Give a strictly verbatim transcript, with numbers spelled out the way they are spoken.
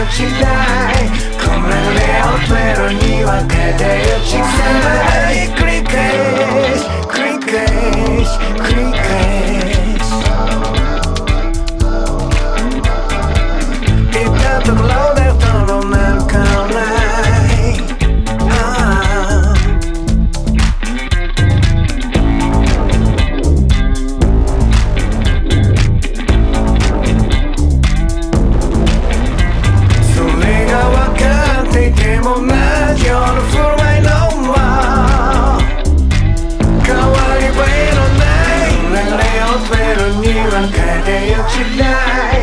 落ちないこの流れをゼロに分けて落ちない繰り返し繰り返し繰り返し行ったところでどうなるかないそれが分かっていても同じような振る舞いのまま変わり映えのない流れをゼロに分けて落ちない